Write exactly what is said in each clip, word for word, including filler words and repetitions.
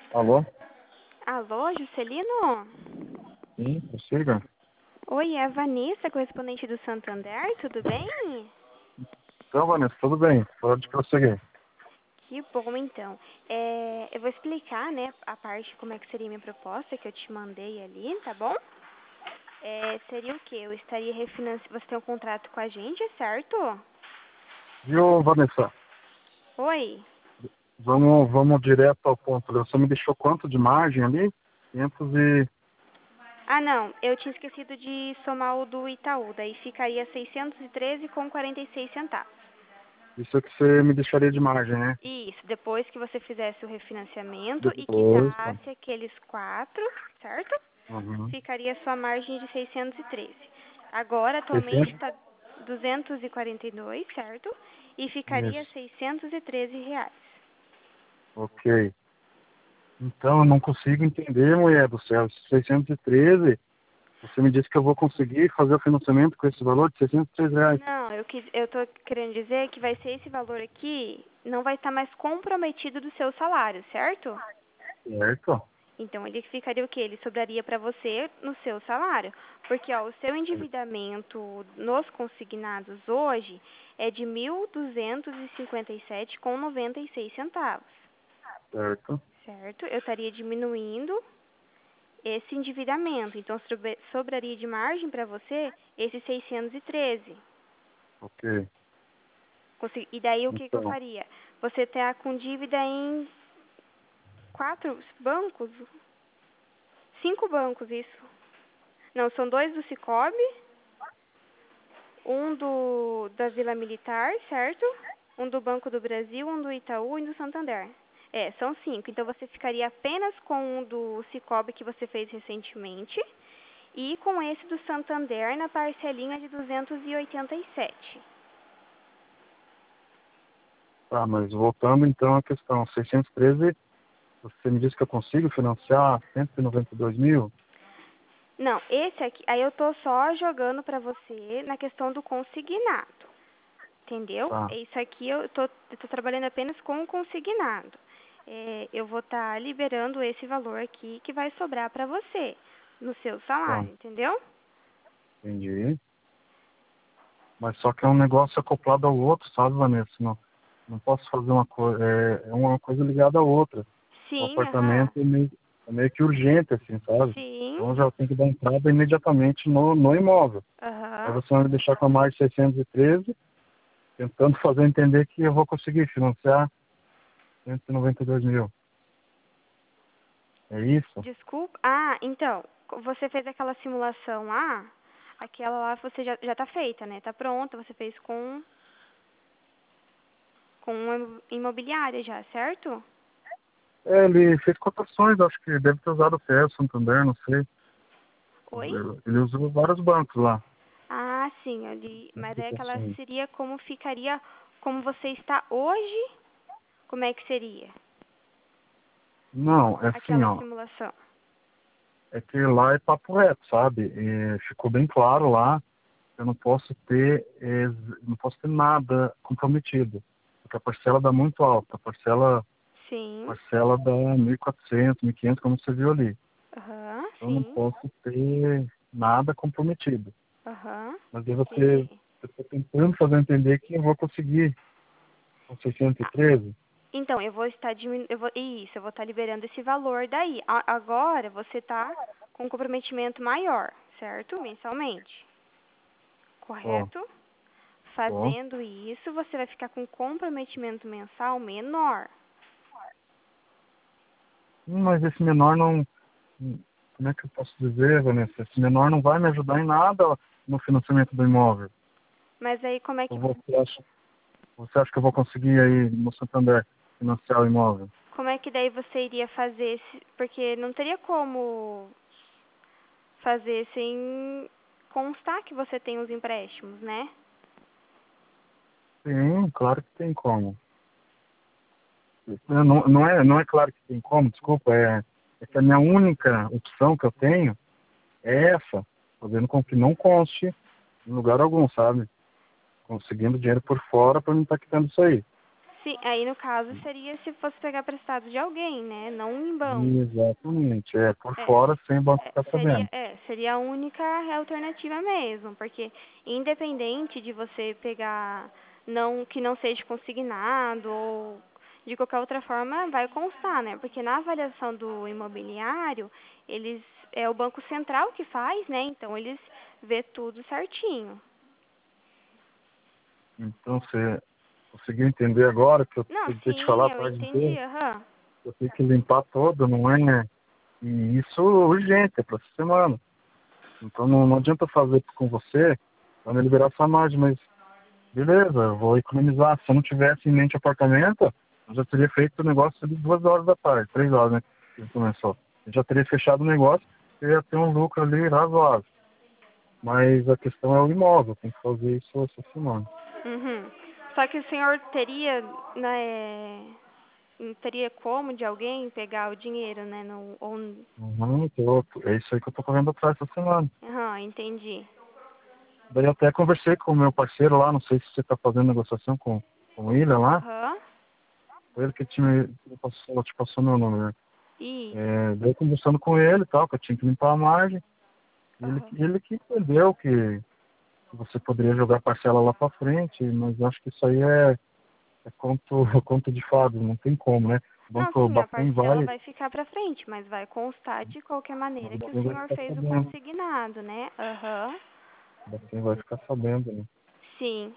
Alô? Alô, Juscelino? Sim, consiga? Oi, é a Vanessa, correspondente do Santander, tudo bem? Então, Vanessa, tudo bem. Pode prosseguir. Que bom, então. É, eu vou explicar, né, a parte como é que seria minha proposta que eu te mandei ali, tá bom? É, seria o quê? Eu estaria refinanciando... Você tem um contrato com a gente, certo? Viu, Vanessa? Oi? Vamos, vamos direto ao ponto. Você me deixou quanto de margem ali? quinhentos e... Ah, não, eu tinha esquecido de somar o do Itaú, daí ficaria seiscentos e treze com quarenta e seis centavos. Isso é que você me deixaria de margem, né? Isso, depois que você fizesse o refinanciamento e Depois, tá. quitasse aqueles quatro, certo? Uhum. Ficaria a sua margem de seiscentos e treze. Agora, atualmente, seiscentos? está duzentos e quarenta e dois, certo? E ficaria Isso. seiscentos e treze reais. Ok. Então, eu não consigo entender, mulher do céu. seiscentos e treze, você me disse que eu vou conseguir fazer o financiamento com esse valor de seiscentos e três reais. Não, eu, quis, eu tô querendo dizer que vai ser esse valor aqui, não vai estar mais comprometido do seu salário, certo? Certo? Então, ele ficaria o quê? Ele sobraria para você no seu salário. Porque, ó, o seu endividamento nos consignados hoje é de mil duzentos e cinquenta e sete com noventa e seis centavos, Certo. certo? Eu estaria diminuindo esse endividamento. Então, sobre- sobraria de margem para você esses seiscentos e treze. Ok. Consi- E daí, o que que eu Então, faria? Você está com dívida em quatro bancos? Cinco bancos, isso. Não, são dois do Cicobi, um do da Vila Militar, certo? Um do Banco do Brasil, um do Itaú e um do Santander. É, são cinco. Então você ficaria apenas com um do Cicobi que você fez recentemente e com esse do Santander na parcelinha de duzentos e oitenta e sete. tá, mas voltando então à questão, seiscentos e treze, você me disse que eu consigo financiar cento e noventa e dois mil? Não, esse aqui, aí eu tô só jogando para você na questão do consignado, entendeu? Tá, Isso aqui eu tô, eu tô trabalhando apenas com o consignado. É, eu vou estar liberando esse valor aqui que vai sobrar para você no seu tá, salário, entendeu? entendi. Mas só que é um negócio acoplado ao outro, sabe, Vanessa? Não, não posso fazer uma coisa, é, é uma coisa ligada à outra. O Sim, aham. apartamento é meio, é meio que urgente, assim, sabe? Sim, Então já tem que dar entrada imediatamente no, no imóvel. Aí aham. você vai me deixar com a mais seiscentos e treze, tentando fazer entender que eu vou conseguir financiar cento e noventa e dois mil. É isso? Desculpa. Ah, então, você fez aquela simulação lá? Aquela lá você já, já tá feita, né? Tá pronta, você fez com, com uma imobiliária já, certo? É, ele fez cotações, acho que deve ter usado o P E, Santander, não sei. Oi? Ele usou vários bancos lá. Ah, sim, ali. Mas é que ela Cotações. seria como ficaria, como você está hoje, como é que seria? Não, é assim, Aquela ó. simulação. É que lá é papo reto, sabe? E ficou bem claro lá. Eu não posso ter, eh, não posso ter nada comprometido. Porque a parcela dá muito alta. A parcela, Sim. parcela dá mil e quatrocentos, mil e quinhentos, como você viu ali. Aham, Eu não sim. posso ter nada comprometido. Aham. Mas aí você Entendi. está tentando fazer entender que eu vou conseguir com seiscentos e Ah, treze. então, eu vou estar diminuindo, eu vou, isso, eu vou estar liberando esse valor daí. A- agora você está com um comprometimento maior, certo? Mensalmente, Ó, correto? ó. Fazendo isso, você vai ficar com um comprometimento mensal menor. Hum, Mas esse menor não. hum, Como é que eu posso dizer, Vanessa? Esse menor não vai me ajudar em nada no financiamento do imóvel. Mas aí como é que Ou você, você acha, você acha que eu vou conseguir aí no Santander financiar o imóvel? como é que daí você iria fazer esse, porque não teria como fazer sem constar que você tem os empréstimos, né? Sim, claro que tem como. Não, não, é, não é claro que tem como, desculpa, é, é que a minha única opção que eu tenho é essa, fazendo com que não conste em lugar algum, sabe? Conseguindo dinheiro por fora para não estar quitando isso aí. Sim, aí no caso seria se fosse pegar prestado de alguém, né? Não em banco. Exatamente, é por É, fora sem o banco é, ficar seria, sabendo. é, seria a única alternativa mesmo, porque independente de você pegar não que não seja consignado ou de qualquer outra forma vai constar, né? Porque na avaliação do imobiliário, eles é o Banco Central que faz, né? Então eles vê tudo certinho. Então você conseguiu entender agora que eu Não, tentei te falar sim, a eu tarde entendi, inteira? aham. Eu tenho que limpar todo, não é? E isso urgente, é para essa semana. Então não, não adianta fazer com você para me liberar essa margem, mas beleza, eu vou economizar. Se eu não tivesse em mente apartamento, eu já teria feito o negócio de duas horas da tarde, três horas, né? Que ele começou. Eu já teria fechado o negócio e ia ter um lucro ali razoável. Mas a questão é o imóvel, tem que fazer isso essa semana. Uhum. Só que o senhor teria, né, não teria como de alguém pegar o dinheiro, né? Não, ou, Uhum, tô- é isso aí que eu tô correndo atrás essa semana. aham, entendi. Daí eu até conversei com o meu parceiro lá, não sei se você está fazendo negociação com, com ele lá. Aham, Foi ele que te, me passou, te passou meu número, né? isso. É, daí conversando com ele e tal, que eu tinha que limpar a margem. Ele, Aham. ele que entendeu que você poderia jogar parcela lá para frente, mas eu acho que isso aí é, é conto, conto de fadas, não tem como, né? O Não, banco sim, a Bacen parcela vai, vai ficar pra frente, mas vai constar de qualquer mas maneira o que o Bacen vai senhor ficar fez o sabendo. consignado, né? Aham, O Bacen vai ficar sabendo, né? sim.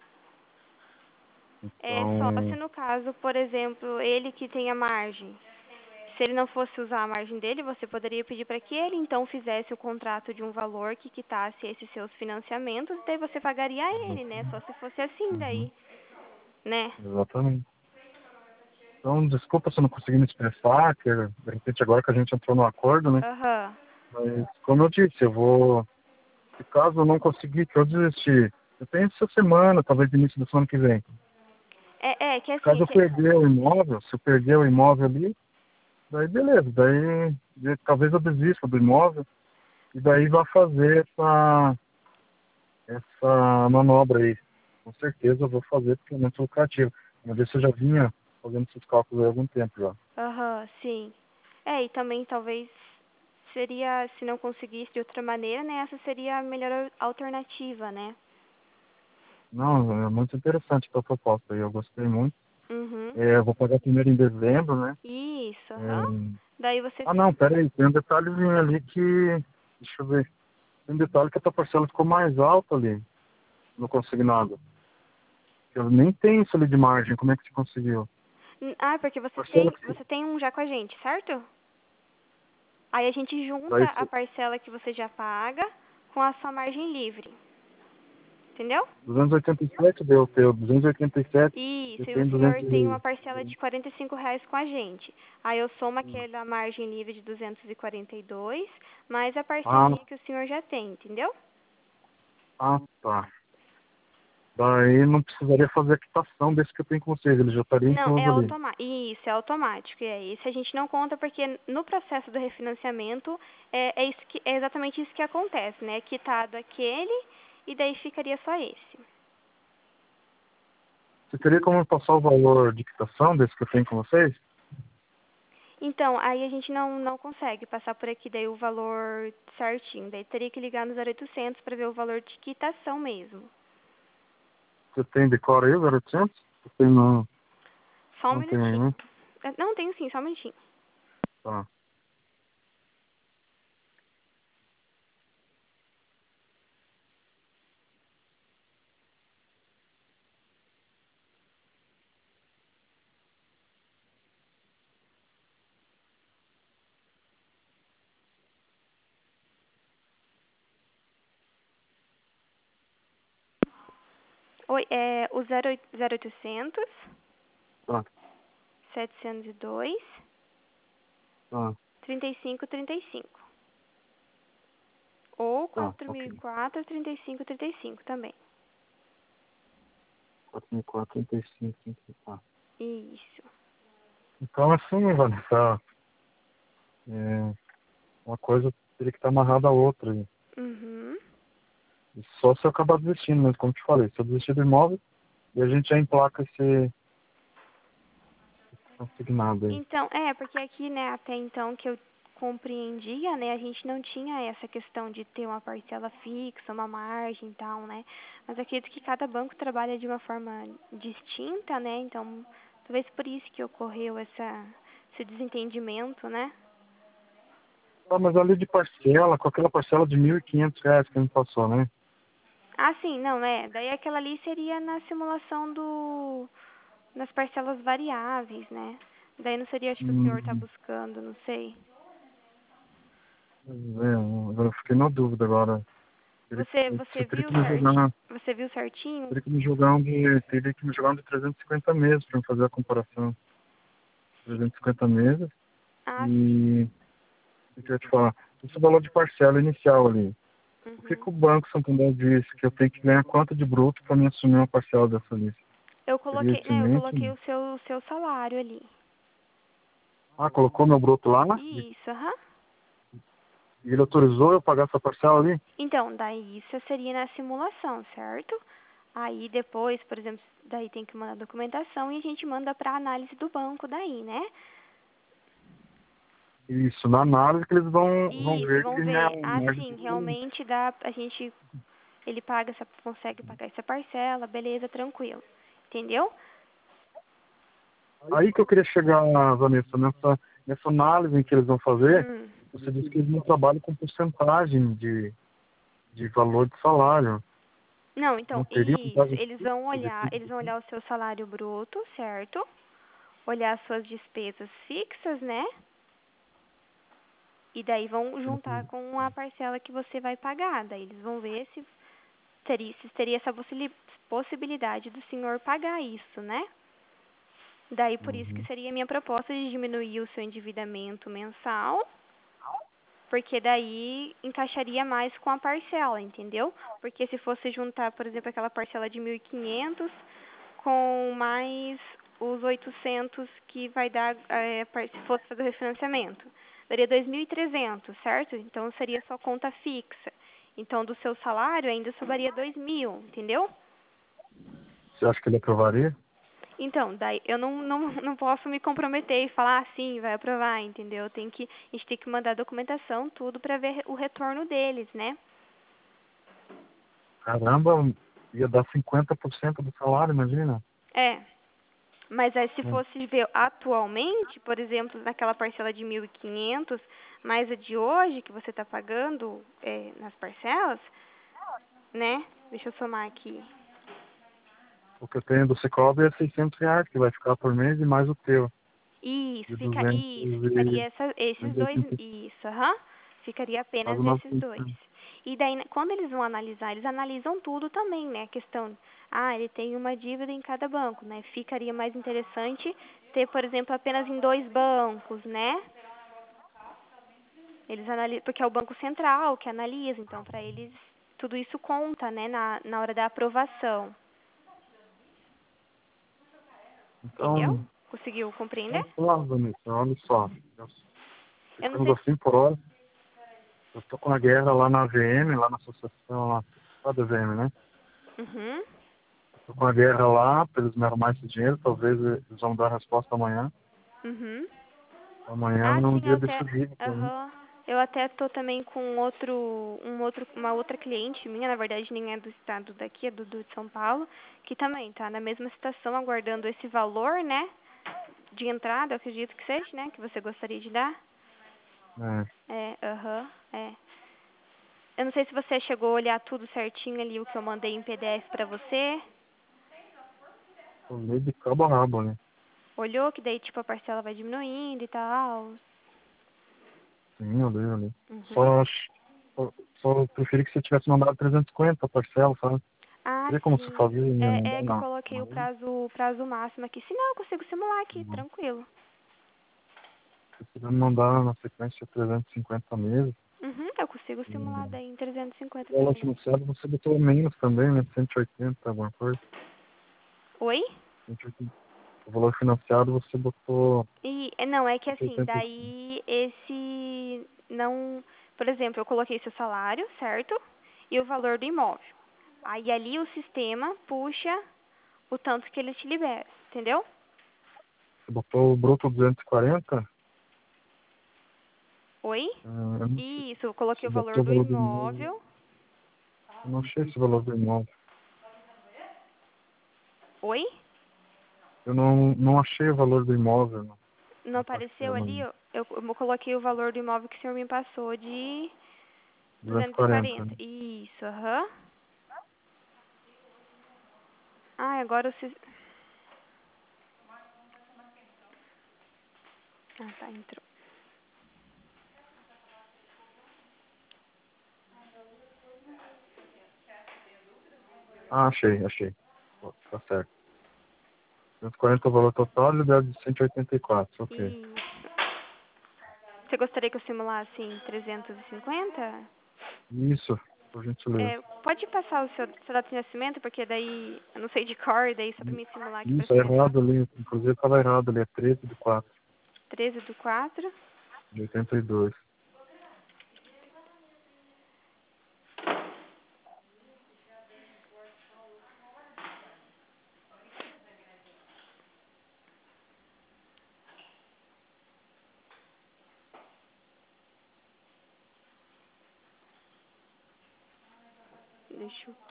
É só se Então, no caso, por exemplo, ele que tem a margem. Se ele não fosse usar a margem dele, você poderia pedir para que ele então fizesse o contrato de um valor que quitasse esses seus financiamentos, e daí você pagaria a ele, né? Só se fosse assim uhum, daí, né? exatamente. Então, desculpa se eu não consegui me expressar, que de repente agora que a gente entrou no acordo, né? Aham. Mas, como eu disse, eu vou, se caso eu não conseguir, que eu desistir, eu tenho essa semana, talvez início da semana que vem. É, é que Se assim, é caso eu que perder o imóvel, se eu perder o imóvel ali, daí beleza, daí de- talvez eu desista do imóvel e daí vá fazer essa, essa manobra aí. Com certeza eu vou fazer porque é muito lucrativo. Uma vez eu já vinha fazendo esses cálculos há algum tempo já. aham, sim. É, e também talvez seria, se não conseguisse de outra maneira, né? Essa seria a melhor al- alternativa, né? Não, é muito interessante a tua proposta aí, eu gostei muito. Uhum. É, eu vou pagar primeiro em dezembro, né? Isso, aham. É, Daí você. ah não, pera aí, tem um detalhezinho ali que. Deixa eu ver. Tem um detalhe que a tua parcela ficou mais alta ali no consignado. Eu nem tenho isso ali de margem, como é que você conseguiu? Ah, porque você Parcela tem, que. você tem um já com a gente, certo? Aí a gente junta Daí, a parcela que você já paga com a sua margem livre. Entendeu? duzentos e oitenta e sete deu o teu, duzentos e oitenta e sete Isso, e e o tem senhor duzentos tem uma e... parcela de quarenta e cinco reais com a gente. Aí eu somo aquela margem livre de duzentos e quarenta e dois, mais a Ah, parcelinha que o senhor já tem, entendeu? ah, tá. Daí não precisaria fazer a quitação desse que eu tenho com vocês, ele já estaria Não, é incluso ali. automático. Isso, é automático. E aí, isso a gente não conta porque no processo do refinanciamento é, é, isso que, é exatamente isso que acontece, né? É quitado aquele e daí ficaria só esse. Você teria como passar o valor de quitação desse que eu tenho com vocês? Então, aí a gente não, não consegue passar por aqui daí o valor certinho. Daí teria que ligar no zero oitocentos para ver o valor de quitação mesmo. Você tem decora aí, zero oitocentos? Você tem não, Só um não tem aí, minutinho. né? Ah, não, tenho sim, só um minutinho. Tá. Oi, é o zero oitocentos, Tá, setecentos e dois, tá, trinta e cinco, trinta e cinco. Ou tá, quatro mil e ok. quatro, trinta e cinco, trinta e cinco também. quatro mil e quatro, trinta e cinco, trinta e quatro. Isso. Então, assim, Vanessa, é, uma coisa teria que estar amarrada à outra. Uhum. E só se eu acabar desistindo, mas como te falei, se eu desistir do imóvel, e a gente já emplaca esse, consignado aí. Então, é, porque aqui, né, até então que eu compreendia, né, a gente não tinha essa questão de ter uma parcela fixa, uma margem e tal, né? Mas acredito que cada banco trabalha de uma forma distinta, né? Então, talvez por isso que ocorreu essa, esse desentendimento, né? Ah, mas ali de parcela, com aquela parcela de mil e quinhentos reais que a gente passou, né? Ah, sim, não, é. Daí aquela ali seria na simulação do nas parcelas variáveis, né? Daí não seria, acho que o senhor está Hum, buscando, não sei. é, agora eu fiquei na dúvida agora. Teria que- Você, Você você teria viu que me certinho? jogar, Você viu certinho? teria que me jogar um de, teria que me jogar um de trezentos e cinquenta meses para fazer a comparação. trezentos e cinquenta meses Ah, sim. e o que eu ia te falar? Esse valor de parcela inicial ali. O que, Uhum. que o Banco Santander disse? Que eu tenho que ganhar quanto de bruto para me assumir uma parcela dessa lista? Eu Teria coloquei, isso em né, eu mente? coloquei o seu, o seu salário ali. Ah, colocou meu bruto lá Isso, aham. e ele autorizou eu pagar essa parcela ali? Então, daí isso seria na simulação, certo? Aí depois, por exemplo, daí tem que mandar documentação e a gente manda para análise do banco daí, né? Isso, na análise que eles vão, vão Isso, ver vão que né, ver. a Ah, margem sim, de- realmente dá, a gente, ele paga essa, consegue pagar essa parcela, beleza, tranquilo. Entendeu? Aí que eu queria chegar, Vanessa, nessa, nessa análise que eles vão fazer, Hum. você disse que eles não trabalham com porcentagem de, de valor de salário. Não, Não então, teria isso, vantagem eles vão de olhar, trinta eles por vão cento? olhar o seu salário bruto, certo? Olhar as suas despesas fixas, né? E daí vão juntar com a parcela que você vai pagar. Daí eles vão ver se teria, se teria essa possili- possibilidade do senhor pagar isso, né? Daí por isso que Uhum. seria a minha proposta de diminuir o seu endividamento mensal, porque daí encaixaria mais com a parcela, entendeu? Porque se fosse juntar, por exemplo, aquela parcela de mil e quinhentos com mais os oitocentos que vai dar, é, se fosse fazer o refinanciamento, daria dois mil e trezentos, certo? Então seria só conta fixa. Então do seu salário ainda sobraria dois mil, entendeu? Você acha que ele aprovaria? Então, daí eu não, não, não posso me comprometer e falar assim, vai aprovar, entendeu? Tem que, a gente tem que mandar documentação, tudo para ver o retorno deles, né? Caramba, ia dar cinquenta por cento do salário, imagina. É, mas aí se Hum. fosse ver atualmente, por exemplo, naquela parcela de mil e quinhentos, mais a de hoje que você está pagando é, nas parcelas, né? Deixa eu somar aqui. O que eu tenho do Cicobi é seiscentos reais, que vai ficar por mês, e mais o teu, Isso, de fica, duzentos isso, ficaria e essa, esses dois, oitenta, isso, aham. Ficaria quase apenas esses dois. novecentos. E daí, né, quando eles vão analisar, eles analisam tudo também, né? A questão, ah, ele tem uma dívida em cada banco, né? Ficaria mais interessante ter, por exemplo, apenas em dois bancos, né? Eles analisam, porque é o Banco Central que analisa, então para eles tudo isso conta, né, na, na hora da aprovação. Entendeu? Então, Conseguiu compreender? então claro, Vanessa, olha só. Nós Eu não ficamos sei assim por hora. Eu tô com a guerra lá na A V M, lá na associação, lá, lá da A V M, né? se... Uhum. Tô com a guerra lá, pra eles me arrumar esse dinheiro, talvez eles vão dar a resposta amanhã. Uhum. Amanhã Ah, é um sim, eu dia até, decisivo pra mim. aham. Eu até tô também com outro, um outro, uma outra cliente minha, na verdade nem é do estado daqui, é do, do de São Paulo, que também tá na mesma situação, aguardando esse valor, né, de entrada, eu acredito que seja, né, que você gostaria de dar. É, É, aham, é. Eu não sei se você chegou a olhar tudo certinho ali, o que eu mandei em P D F pra você. tô meio de cabo a rabo, né? Olhou que daí, tipo, a parcela vai diminuindo e tal. Sim, eu li, eu li. Uhum. Só, só, só preferi que você tivesse mandado trezentos e cinquenta a parcela, sabe? Ah, Teria como você sim. fazer e me É, mandar é que eu na, coloquei na o lei? prazo, prazo máximo aqui. Se não, eu consigo simular aqui, Não. tranquilo. Se você me mandar na sequência trezentos e cinquenta meses, Uhum, eu consigo e simular daí em trezentos e cinquenta o valor também. financiado você botou menos também, né? cento e oitenta, alguma coisa. Oi? cento e oitenta. O valor financiado você botou E, é, não, é que assim, cento e oitenta. daí esse não... Por exemplo, eu coloquei seu salário, certo? E o valor do imóvel. Aí ali o sistema puxa o tanto que ele te libera, entendeu? Você botou o bruto duzentos e quarenta? Oi? Ah, eu não sei. Isso, eu coloquei Você o botou valor o do valor do imóvel. imóvel. Eu não achei esse valor do imóvel. Oi? Eu não, não achei o valor do imóvel. Não, Não não apareceu apareceu, ali? não. Eu, eu, eu coloquei o valor do imóvel que o senhor me passou de duzentos e duzentos e quarenta. quarenta. Isso, aham. Ah, agora o... sis- Ah, tá, entrou. Ah, achei, achei. Ó, tá certo. duzentos e quarenta é o valor total e deve de cento e oitenta e quatro. Ok. Isso. Você gostaria que eu simulasse em trezentos e cinquenta? Isso, por gentileza. É, pode passar o seu, seu data de nascimento, porque daí, eu não sei de cor, daí só pra I- mim simular aqui pra Isso, é ser mais errado fácil. ali. Inclusive estava errado ali. É treze de quatro treze do quatro. de oitenta e dois. Deixa eu...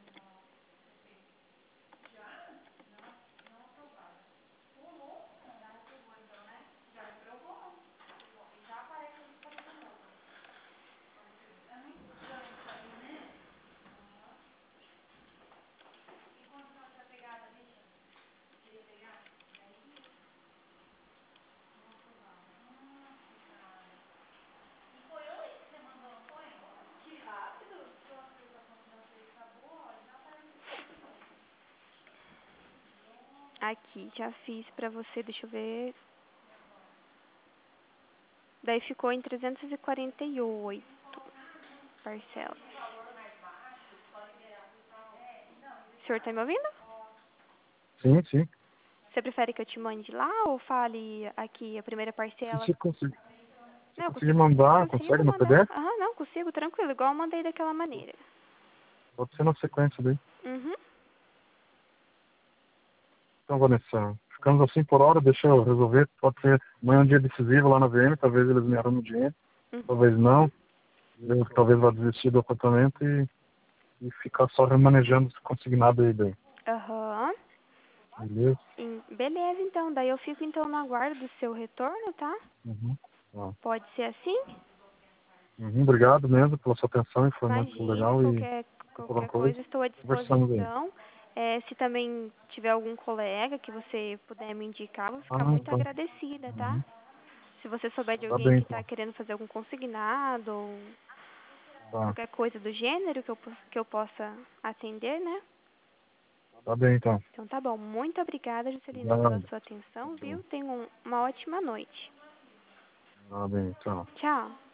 Aqui, já fiz pra você, deixa eu ver. Daí ficou em trezentos e quarenta e oito parcelas. O senhor tá me ouvindo? Sim, sim. Você prefere que eu te mande lá ou fale aqui a primeira Se parcela? você conseguir, se Não, eu conseguir consigo, mandar, consigo consegue no mandar. P D F? Aham, não, consigo, tranquilo, igual eu mandei daquela maneira. Pode ser na sequência daí. Uhum. Então, Vanessa, ficamos assim por hora, deixa eu resolver. Pode ser amanhã é um dia decisivo lá na V M, talvez eles me arrumem dinheiro, Uhum. talvez não. Eu talvez vá desistir do apartamento e, e ficar só remanejando esse consignado aí bem. Aham. Beleza? Em- Beleza, então. Daí eu fico então no aguardo do seu retorno, tá? Uhum. Tá. Pode ser assim? Uhum, obrigado mesmo pela sua atenção, foi muito Imagina, legal e qualquer, qualquer qualquer coisa, coisa estou à conversamos aí. disposição. É, se também tiver algum colega que você puder me indicar, eu vou ficar Ah, muito tá. agradecida, tá? Uhum. Se você souber de Tá alguém bem que está então. querendo fazer algum consignado ou Tá. qualquer coisa do gênero que eu, po- que eu possa atender, né? Tá bem então. Então tá bom. Muito obrigada, Juscelino, pela Obrigado. sua atenção, viu? Tenha um- uma ótima noite. Tá bem, tchau. Tchau.